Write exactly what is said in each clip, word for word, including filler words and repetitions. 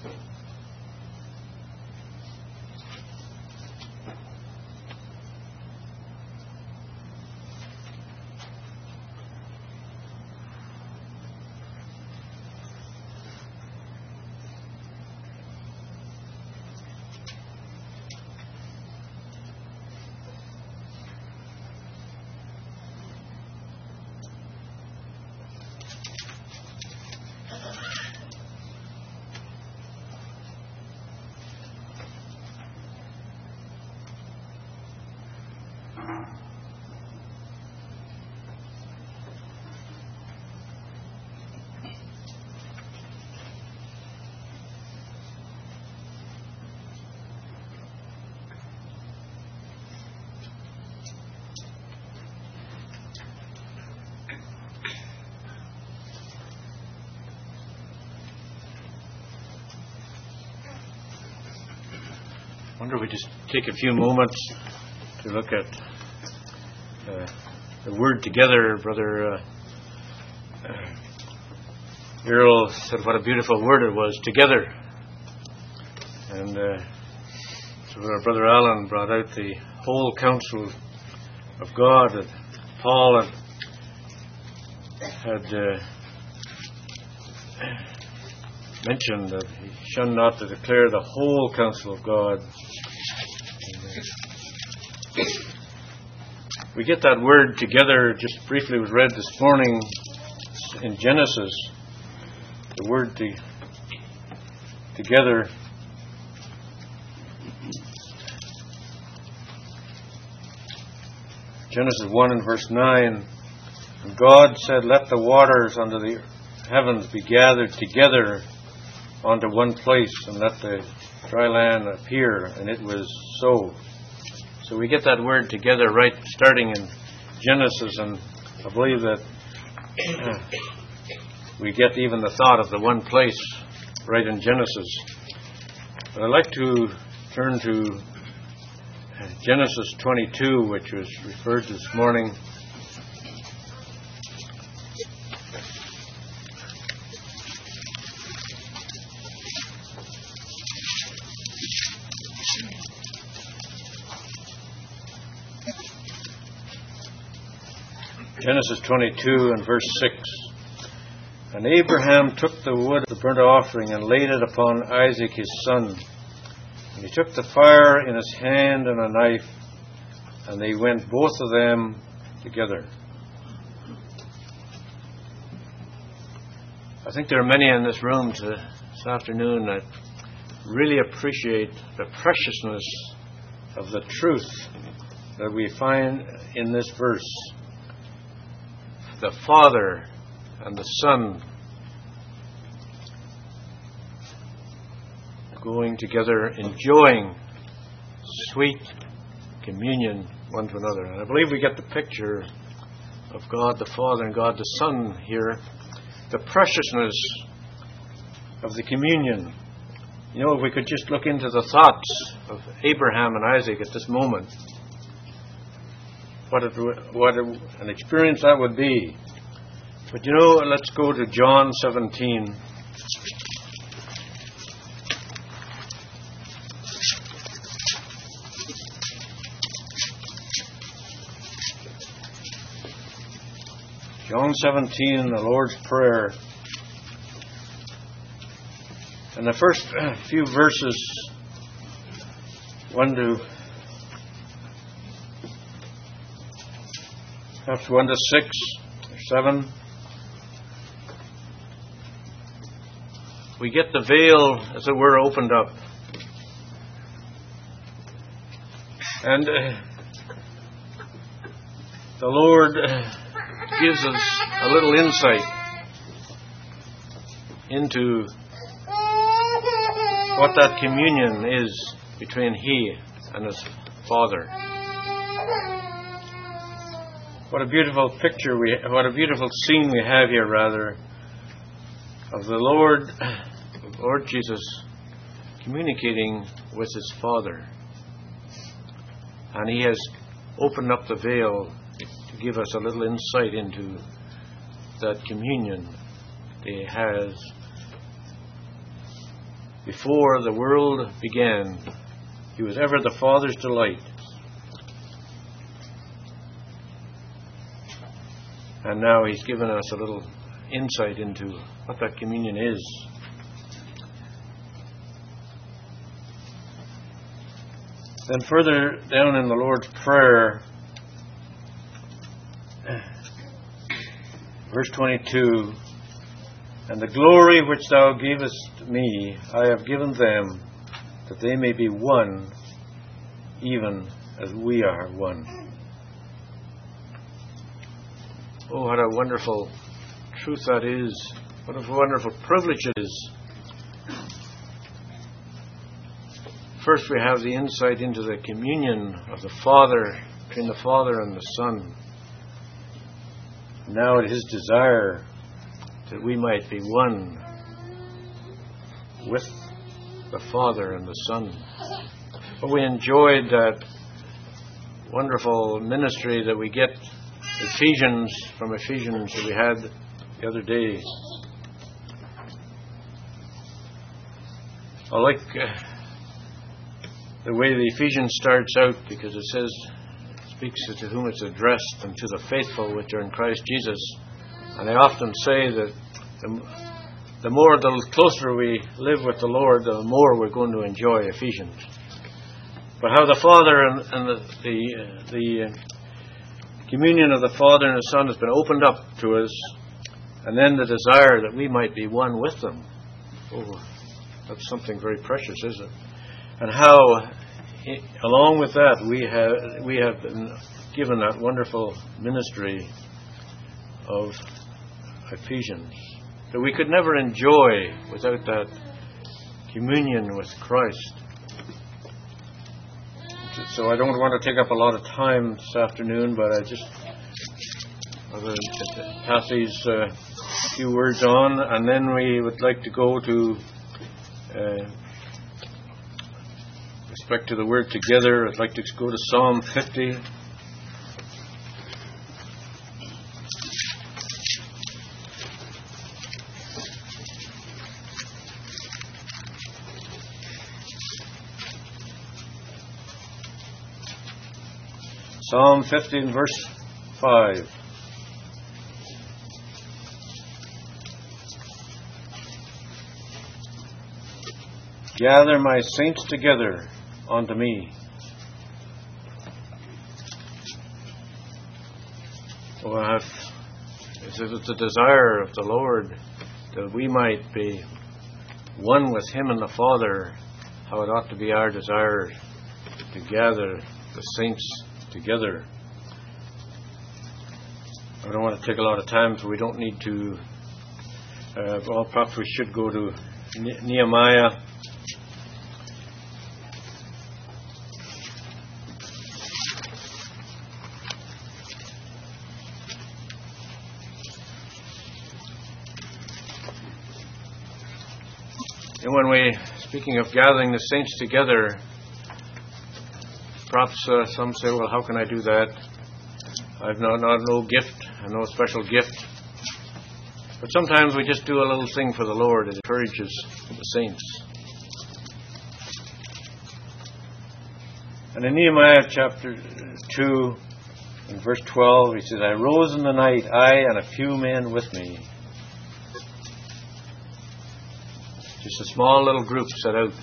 I wonder if we just take a few moments to look at uh, the word together. Brother uh, uh, Earl said what a beautiful word it was, together. And uh, so our Brother Alan brought out the whole counsel of God that Paul had, had uh, mentioned, that he shunned not to declare the whole counsel of God. We get that word together, just briefly was read this morning in Genesis. The word to, together. Genesis one and verse nine. And God said, let the waters under the heavens be gathered together onto one place, and let the dry land appear. And it was so. So we get that word together right starting in Genesis, and I believe that uh, we get even the thought of the one place right in Genesis. But I'd like to turn to Genesis twenty-two, which was referred to this morning. Genesis twenty-two and verse six. And Abraham took the wood of the burnt offering and laid it upon Isaac his son. And he took the fire in his hand and a knife, and they went both of them together. I think there are many in this room to, this afternoon that really appreciate the preciousness of the truth that we find in this verse. The Father and the Son going together, enjoying sweet communion one to another. And I believe we get the picture of God the Father and God the Son here. The preciousness of the communion. You know, if we could just look into the thoughts of Abraham and Isaac at this moment, what, it, what it, an experience that would be. But you know, let's go to John seventeen. John seventeen, the Lord's Prayer. And the first few verses, one to perhaps one to six or seven, we get the veil, as it were, opened up. And uh, the Lord uh, gives us a little insight into what that communion is between He and His Father. What a beautiful picture we, what a beautiful scene we have here, rather, of the Lord, Lord Jesus communicating with His Father. And He has opened up the veil to give us a little insight into that communion He has Before the world began, He was ever the Father's delight. And now He's given us a little insight into what that communion is. Then further down in the Lord's Prayer, verse twenty-two, and the glory which thou gavest me, I have given them, that they may be one, even as we are one. Oh, what a wonderful truth that is. What a wonderful privilege it is. First, we have the insight into the communion of the Father, between the Father and the Son. Now it is His desire that we might be one with the Father and the Son. But we enjoyed that wonderful ministry that we get, Ephesians, from Ephesians that we had the other day. I like uh, the way the Ephesians starts out, because it says, it speaks to whom it's addressed, and to the faithful which are in Christ Jesus. And I often say that the, the more, the closer we live with the Lord, the more we're going to enjoy Ephesians. But how the Father and, and the the, uh, the uh, communion of the Father and the Son has been opened up to us, and then the desire that we might be one with them. Oh, that's something very precious, isn't it? And how, along with that, we have we have been given that wonderful ministry of Ephesians that we could never enjoy without that communion with Christ. So I don't want to take up a lot of time this afternoon, but I just I'm going to pass these uh, few words on, and then we would like to go to uh, respect to the word together. I'd like to go to Psalm fifty. Psalm fifty and verse five. Gather my saints together unto me. Well, it's the desire of the Lord that we might be one with Him and the Father, how it ought to be our desire to gather the saints together. I don't want to take a lot of time, so we don't need to. Uh, well, perhaps we should go to ne- Nehemiah. And when we, speaking of gathering the saints together, perhaps uh, some say, well, how can I do that? I've not, not no gift, no special gift. But sometimes we just do a little thing for the Lord. It encourages the saints. And in Nehemiah chapter two, in verse twelve, he says, I rose in the night, I and a few men with me. Just a small little group set out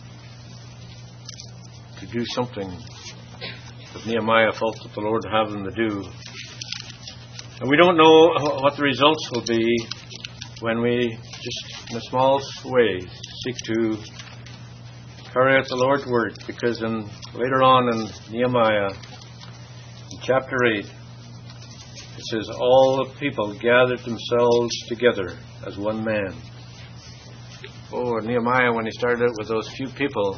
to do something that Nehemiah felt that the Lord would have them to do. And we don't know what the results will be when we just, in a small way, seek to carry out the Lord's work. Because in, later on in Nehemiah, in chapter eight, it says, all the people gathered themselves together as one man. Oh, Nehemiah, when he started out with those few people,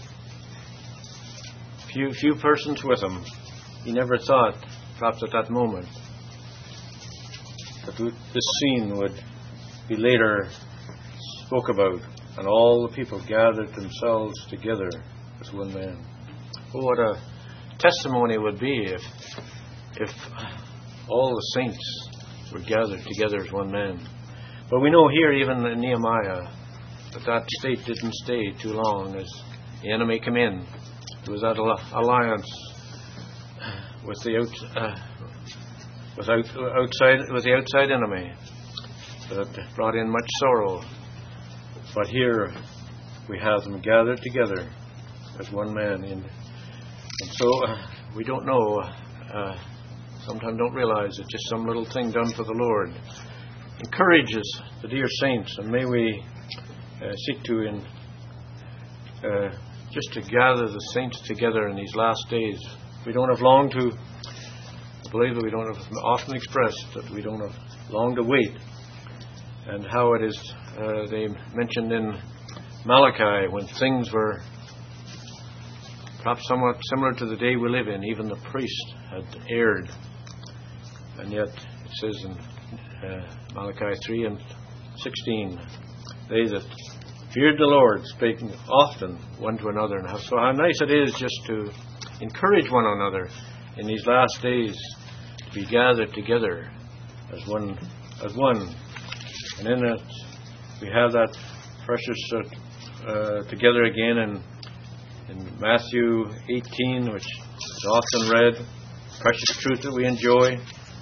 few few persons with him, he never thought, perhaps at that moment, that this scene would be later spoke about, and all the people gathered themselves together as one man. Oh, what a testimony it would be if if all the saints were gathered together as one man. But we know here, even in Nehemiah, But that state didn't stay too long as the enemy came in. There was that alliance with the out, uh, with out, outside with the outside enemy that brought in much sorrow. But here we have them gathered together as one man. In, and so uh, we don't know, uh, sometimes don't realize it's just some little thing done for the Lord. Encourages the dear saints, and may we uh, seek to in, uh, just to gather the saints together in these last days. We don't have long to, I believe that we don't have often expressed that we don't have long to wait. And how it is, uh, they mentioned in Malachi, when things were perhaps somewhat similar to the day we live in, even the priest had erred. And yet it says in uh, Malachi three and sixteen, they that feared the Lord spake often one to another. And how, so how nice it is just to encourage one another in these last days to be gathered together as one, as one. And in it we have that precious uh, uh, together again in in Matthew eighteen, which is often read, precious truth that we enjoy.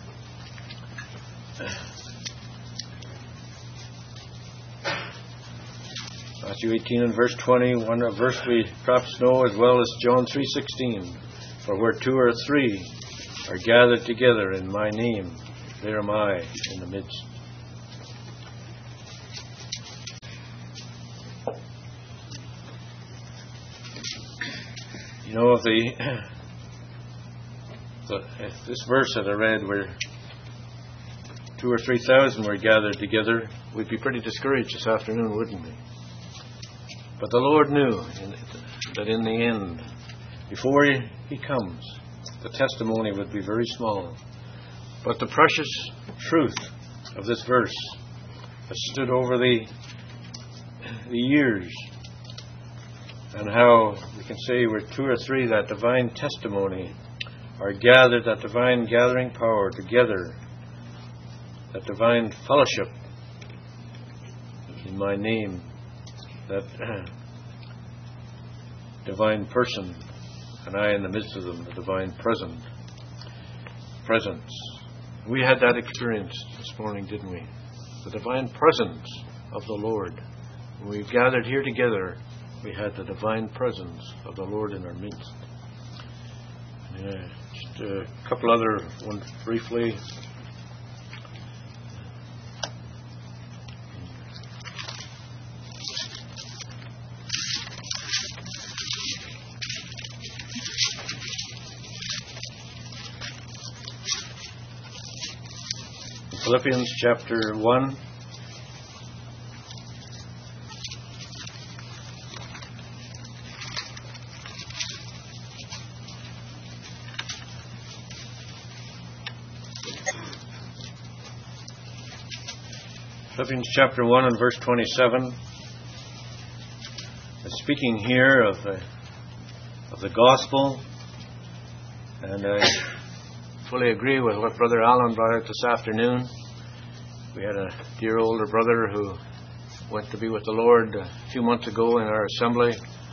Matthew eighteen and verse twenty, one a verse we perhaps know as well as John three sixteen. For where two or three are gathered together in my name, there am I in the midst. You know, if the, the if this verse that I read where two or three thousand were gathered together, we'd be pretty discouraged this afternoon, wouldn't we? But the Lord knew in, that in the end, before he, he comes, the testimony would be very small. But the precious truth of this verse has stood over the the years. And how we can say where two or three, that divine testimony, are gathered, that divine gathering power together, that divine fellowship in my name, that uh, divine person, and I in the midst of them, the divine present, presence. We had that experience this morning, didn't we? The divine presence of the Lord. When we gathered here together, we had the divine presence of the Lord in our midst. Yeah, just a couple other ones briefly. Philippians chapter one. Philippians chapter one and verse twenty-seven. Speaking here of the, of the gospel, and I fully agree with what Brother Alan brought out this afternoon. We had a dear older brother who went to be with the Lord a few months ago in our assembly,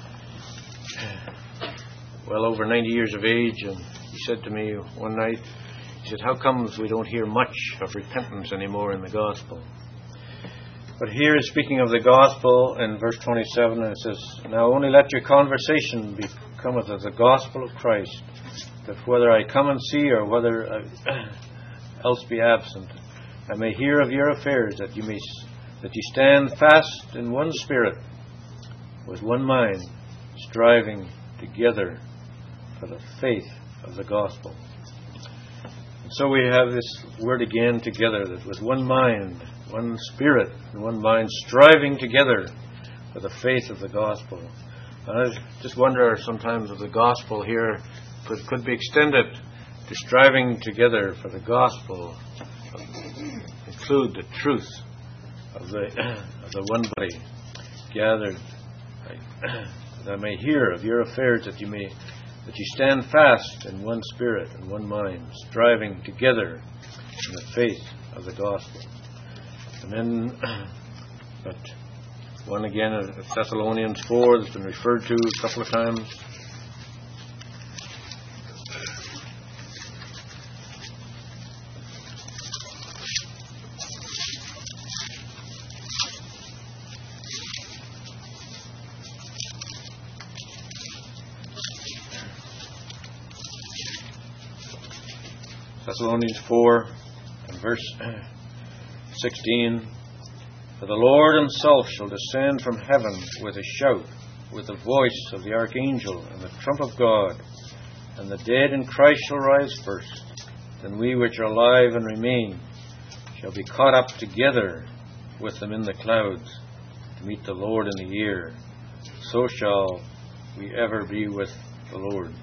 well over ninety years of age, and he said to me one night, he said, how comes we don't hear much of repentance anymore in the gospel? But here is speaking of the gospel in verse twenty-seven, and it says, now only let your conversation become of the gospel of Christ, that whether I come and see or whether I else be absent, I may hear of your affairs, that you may that you stand fast in one spirit, with one mind, striving together for the faith of the gospel. And so we have this word again together, that with one mind, one spirit, and one mind, striving together for the faith of the gospel. And I just wonder sometimes if the gospel here could, could be extended to striving together for the gospel, include the truth of the of the one body gathered, that I may hear of your affairs, that you may that you stand fast in one spirit and one mind, striving together in the faith of the gospel. And then, but One again is Thessalonians four that's been referred to a couple of times. Thessalonians four and verse sixteen. For the Lord himself shall descend from heaven with a shout, with the voice of the archangel, and the trump of God, and the dead in Christ shall rise first. Then we which are alive and remain shall be caught up together with them in the clouds to meet the Lord in the air. So shall we ever be with the Lord.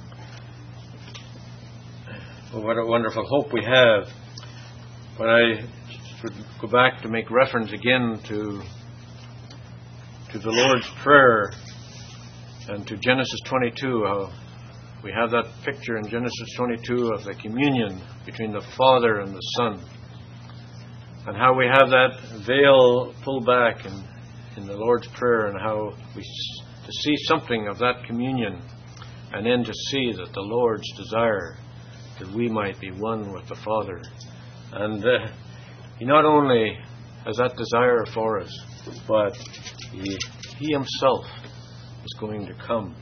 Oh, what a wonderful hope we have. But I should go back to make reference again to to the Lord's Prayer and to Genesis twenty-two. How we have that picture in Genesis twenty-two of the communion between the Father and the Son, and how we have that veil pulled back in, in the Lord's Prayer, and how we to see something of that communion, and then to see that the Lord's desire that we might be one with the Father. And uh, He not only has that desire for us, but He, he Himself is going to come.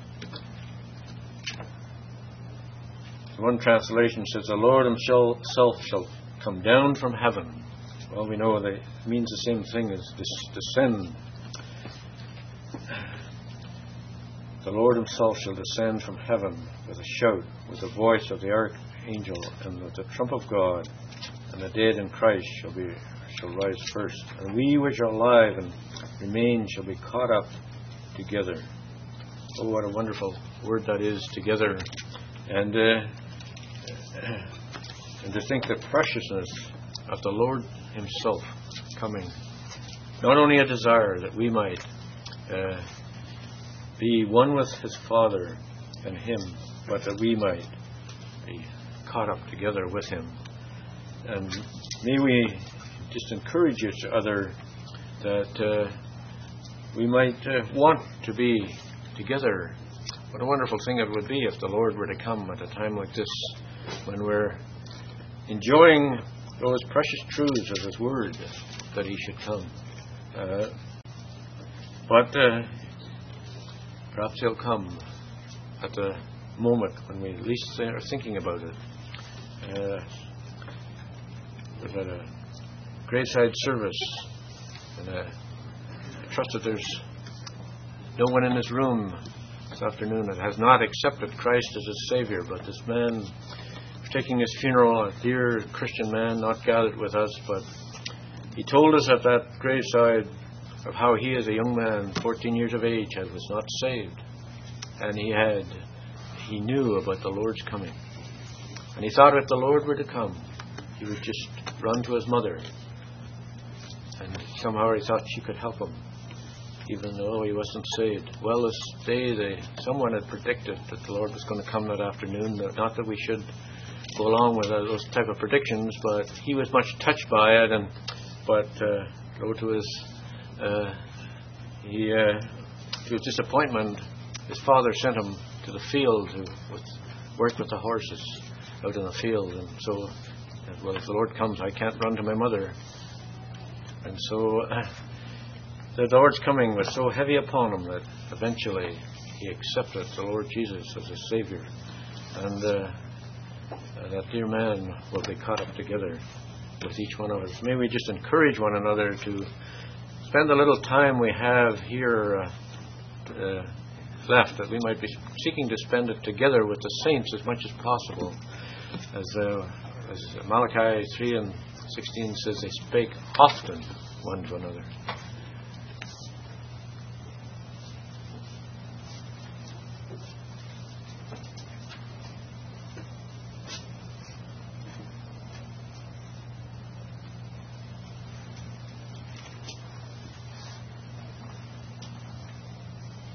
One translation says, the Lord Himself shall come down from heaven. Well, we know that it means the same thing as descend. The Lord Himself shall descend from heaven with a shout, with the voice of the archangel, and with the trump of God, and the dead in Christ shall be shall rise first, and we which are alive and remain shall be caught up together. Oh, what a wonderful word that is, together. And uh, and to think the preciousness of the Lord Himself coming. Not only a desire that we might uh, be one with His Father and Him, but that we might be caught up together with Him. And may we just encourage each other that uh, we might uh, want to be together. What a wonderful thing it would be if the Lord were to come at a time like this, when we're enjoying those precious truths of His Word, that He should come. Uh, but uh, perhaps He'll come at the moment when we least are thinking about it. Uh, we've had a graveside service, and uh, I trust that there's no one in this room this afternoon that has not accepted Christ as his Savior. But this man, taking his funeral, a dear Christian man, not gathered with us, but he told us at that graveside of how he, as a young man, fourteen years of age, had, was not saved, and he had, he knew about the Lord's coming, and he thought if the Lord were to come, he would just run to his mother, and somehow he thought she could help him, even though he wasn't saved. Well, this day, they, someone had predicted that the Lord was going to come that afternoon. Not that we should go along with uh, those type of predictions, but he was much touched by it, and but uh, though to his uh, he uh, to his disappointment, his father sent him to the field to with, work with the horses out in the field, and so well, if the Lord comes, I can't run to my mother, and so uh, the Lord's coming was so heavy upon him that eventually he accepted the Lord Jesus as his Savior, and uh, uh, that dear man will be caught up together with each one of us. May we just encourage one another to spend the little time we have here uh, uh, left, that we might be seeking to spend it together with the saints as much as possible. As, uh, as Malachi three and sixteen says, they spake often one to another.